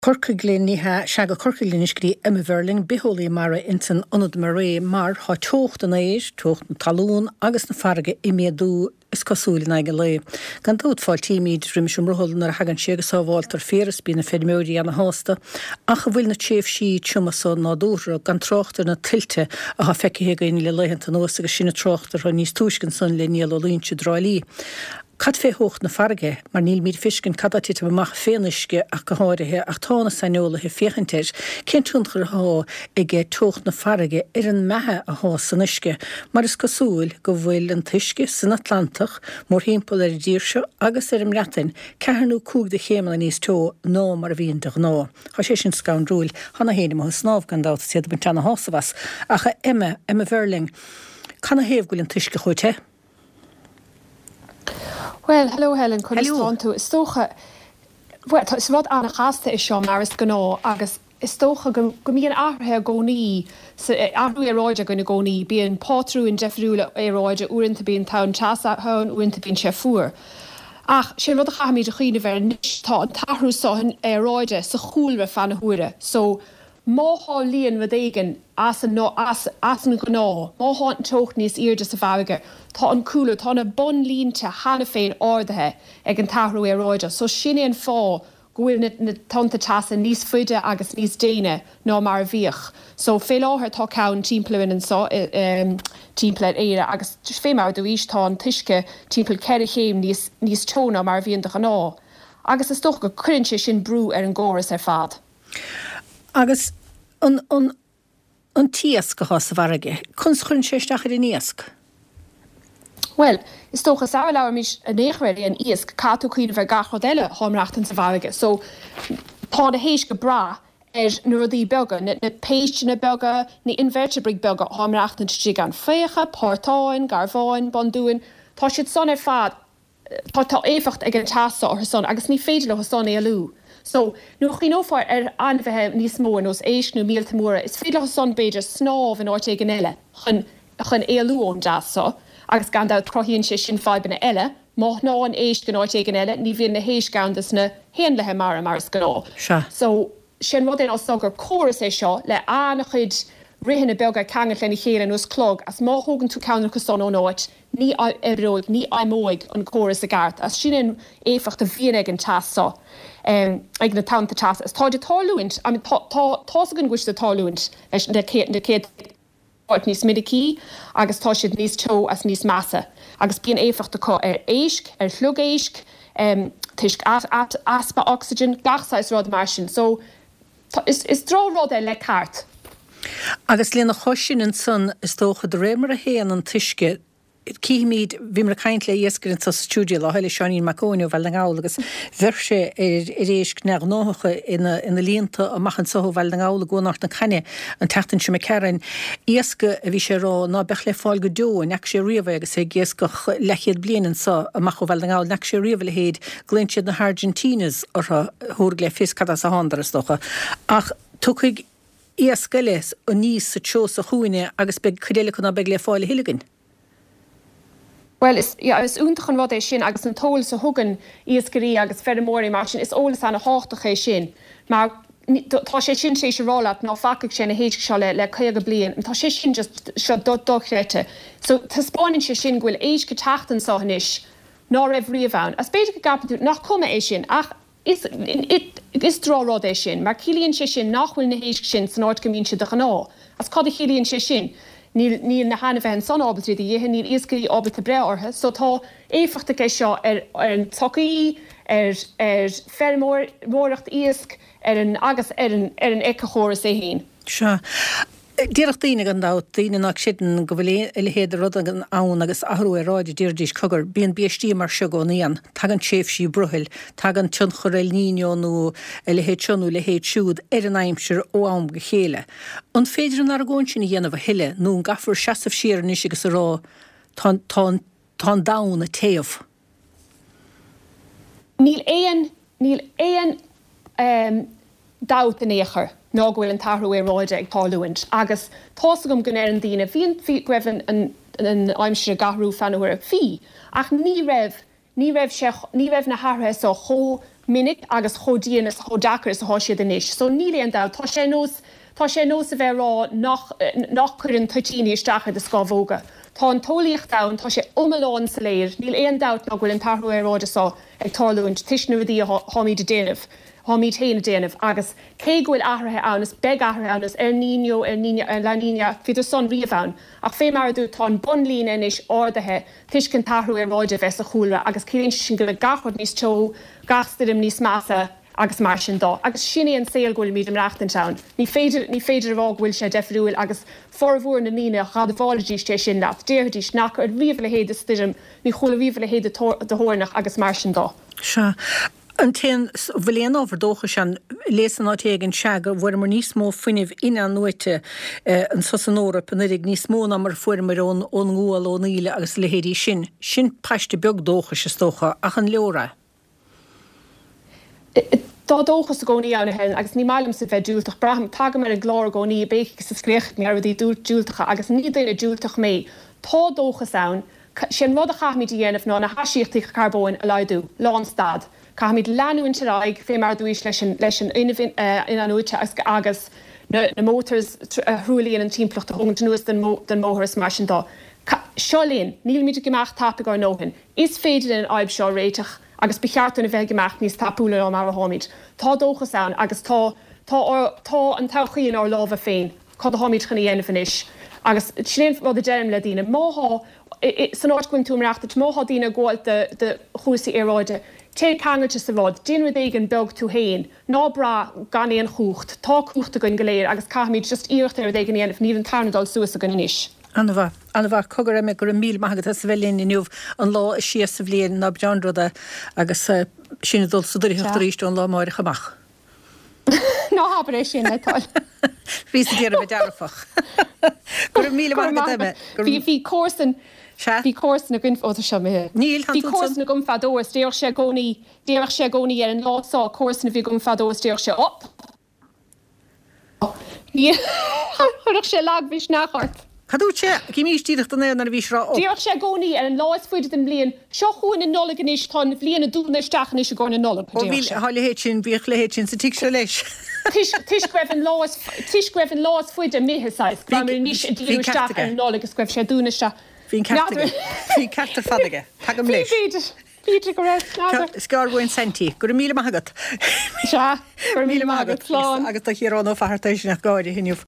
Corcaglíníthe se go corcaglíniscrí Emma Verling beholí mar intan onad mar ré mar há tocht an éis, tocht an talún agus na farge I méadú is cosúil na go le. Gan dúd fáil tíimiid rimisisiom rohol ar hagan sigus sáháiltar féras bí na fedmóí an na hásta, ach bhfuil na tséf sí tumasán ná dúra gan trochttar na tilte a ha feicehéga in le leihann an os agus sinna trochttar a níos túiscin san le níl ó línse dráilí. Cad fé hocht na farge, mar níl míad fiscin cadatí amach fénisce ach go háirithe ach tána sainola he féchantéir, cén túnchar há ag tocht na farge an methe a há san isce, mar is cosúil go bhfuil an tuisce san Atlantach, mór hímpel díirse agus am letain, cearnú cúg de chéman níos tó ná mar a bhíon de ná. Tá sé sin scaun rúil, hana héine mo snáb gan dáta siad bin tena hásavas, ach Emma Verling, canna héamh goil an tuisce chuite? Well, hello Helen, Hello. Stocha, well, is wat aan gasten is Sean Maris gno, agus is stocha go míon áthrathe gcónaí, áhrú éráide gona gcónaí, bíon pátrú in Jeffrúla éráide uaireanta bíon tán teasa thun uaireanta bíon sé fuair. Ach, sé rud a chaimid a chuoine bhar níos tá an tahrú sáin éráide sa chúlra fan huaire. So, máthá líon bh éigen as an gná, máthá an tocht níos irde sa bhaige, tá an cúla, tá na bon línte hána féin ordathe ag an tahrú éráide. So sin éon fá gohfuil na tanta teasa níos fuide agus níos déine ná mar a bhíoch. So fé láthair tá cán timpplain an timpplaid éire agus fé mar do ís tá an tuisce timppla ceir chéim níos tóna mar a bhíon de gná. Agus is stocha go cuirinse sin brú ar an ggóras ar fad. Agus an tíasc go hás bharige, chuns chun séisteach ar an íasc? Well, is tócha saoil leabhar mis a néchréirí an íasc catú chuoine bheith gachod eile háimreachtain sa bharige. So, tá na héis go bra na rudí bega, na péiste na bega, na invertebrate bega háimreachtain si gan féiche, pórtáin, garbháin, bandúin, tá siad son ar fad, tá éfacht ag an teasa or son, agus ní féidir le son éalú. So, nuach chi nófar anbhethe níos mó nos éisnú mílta móra, is féidir le son beidir snáb in áit ag an eile, chun éalú ón deasa, agus gandát crohíonn sé sin fábanna eile, máth ná an éist gan áit ag an eile, ní bhíon na héis gandas na héanlathe mar is gná. So, sin rud á sogur choras é seo le anna chud rihanna bega ceangat lena chéile nos clog, as má thugann tú ceanna go son ón áit, ní eróig, ní aimóig an choras a gart, as sin éfacht a bhíon ag an teasa. Ag na tanta teasa. Is táide táluint, tá gan gúiste táluint leis na céad níos midicí, agus tá siad níos tó as níos massa. Agus bíon éfacht acu ar éisc, ar chlug éisc, tuisc aspa oxygen, gachsáis rud mar sin. So, is drá rud le cart. Agus léna chosin an son is tócha de rémar a héan an tuisce, Cíimiid bhí mar caint le dhéascar an sa stúdio le heile Seanín Macóniú bhil an gáil agus bhirse rééis neag nócha ina líonta amachchan soth bhil an gáil gúnacht na chaine an tetain se me cearan. Iasca a bhí sé rá ná bech le fáil go dó, neach sé riamh agus é giasca lechiad blianan sa amach bhil an gáil, neach sé riamh le héad glinsead na Argentinas ar thug le fiscada sa handaras docha. Ach tucaig iasca leis ó níos sa teo sa chuine agus be chudéile chuna beg le fáil hiligin. Well, is úntachan rud é sin agus an tóil sa thugan iascarí agus fermóí mar sin is ólas anna háchtach é sin. Mar tá sé sin sé rálat ná facaigh sé na héidir seo le chuige blian, tá sé sin just seo dochréite. So tá spáinn sé sin ghfuil éis go teachtan sáhanis ná raibh riamhán. As beidir go gapanú nach cuma é sin, ach is drá rud é sin, mar cílíonn sé sin nachhfuil na héis sin san áit gomín si de gná. As cad a cílíonn sé sin. Níl na hána bheith an son ábaltrí de dhéhan níl iascarí ábalta bre ortha, so tá éfachta é seo ar an tocaí, ar fermóracht iasc, agus ar an eice chóras é hín. Sure. Díreach daine an dá daine nach sidan go bhfuil le héad rud an ann agus ahrú ráide dírdís cogur bíon bíistí mar se go níon, tag an séf sí bruthil, tag an tun choril níonú le héad tionú le héad siúd ar an aimsir ó am go chéile. An féidir an argóin sin dhéanamh hiile nó an gafar seasamh siar níos agus rá tá dán a taobh. Níl éan dát an éair. Ná bhfuil an tahrú éráide ag táluint, agus tásagam gan an daine bhíon fi greibhann an aimsir gahrú fanúir a fí, ach ní raibh na háirithe sa minic agus chodíanas chodachar a hoisiad in isis. So níléon dá tá sé nó a bheith rá nach chuann tutíní isteachcha de scóbhóga. Tá an tólaíocht da tá sé umláin sa léir, níl éon dat ná bhfuil an tarthú ráidasá ag tarlúint tisnú dí hámí de déanamh. Hámí téanana déanamh agus cé ghfuil ahrathe annas, beg ahrathe annas Niño La Niña fiidir son riamhán. Ach fé mar dú tá bon lína inis ordathe tuiscin tarthú ráide bheits a chúla agus cíonn sin go le gachod níos teo, gastadim níos massa agus mar sin dá. Agus sinna an saoil ghfuil míad am reachtanteán. Ní féidir bhá bhfuil sé defriúil agus formhór na lína chad bháladís té sin leat. Déirdís nach ar riomh le héad a stirim, ní chola riomh le héad de hórnach agus mar sin dá. Se. An ten bhfuléon ábhardócha sean lésan átéigen seaga bhfuair mar níos mó funineh ine an nuite an sosanóra panirig níos mó na mar fuair mar ón ngúil ó níle agus lehéirí sin. Sin peiste beag dócha se stócha ach an leora. Tá dóchas a gcónaí anna hen agus ní mailim sa bheith dúltach braham tag mar a glár gcónaí béic sa scrécht ní ar bhí dúltacha agus ní daine dúltach mé. Tá dóchas ann sin rud a chaithmid dhéanamh ná na hasíochtaí carbón a leidú lán stad. Chaithmid leanúin se raig fé mar dúis leis an in anúte agus na mótars hrúlaíon an tímplocht a hong nuas den móthras mar sin dá. Seolíonn, níl míidir gemacht tapig ar nóhin. Is féidir in aib seo réiteach agus becheartún a bheith gemacht níos tapúla ó mar a hámid. Tá dóchas ann agus tá an tauchaíon ar lábh féin, cad a hámid chuna dhéanamh inis. Agus sin rud a deirm le dtíine. Máthá san áitcuin túmreachta, máthá dína gáil de chúsaí éráide. Té cangailte sa bhád, déanú éigen beg tú héin, ná bra ganíon chucht, tá chuchta gon go léir agus caithmid just íocht ar éigen dhéanamh níl an tarnadal suas a gon inis. Anna bhar cogur me gur míl maigad a bhelín inniuh an lá a sias sa bblion na Johnrada agus sinna dul suúiríocht ríist an lá máir chamach. Ná habar é sin letáil. Bhí sa déanamh dearfach. Gur míle maigad me. Bhí cósan Bhí cósan na gcuinfóta se mé. Níl Bhí cósan na gum fadóas, déoch sé gcónaí ar an lásá cósan na bhí gum fadóas déoch sé op. Chuireach sé lag bhís nachart. Cadú sé címís tíireachta na ar bhís rá op. Déoch sé gcónaí ar an lás fuidir den blion, seo chuin in nola ganis tá na bblion a dúna isteach is a gáin na nola. Ó bhíl hálahéid sin bhíoch lehéid sin sa tí se leis. Tis greibh an lás fuidir métheáis, Gramir níos a dtíú isteach ar an nola agus greibh sé dúna isteach. Bhín ceartar fadige. Thag am leis. Bíidir go raibh Scarhhain sentí, gur míle maigad. Se gur míle maigad agus tá chéarrán ó fahartéis nach gáide hiniuh.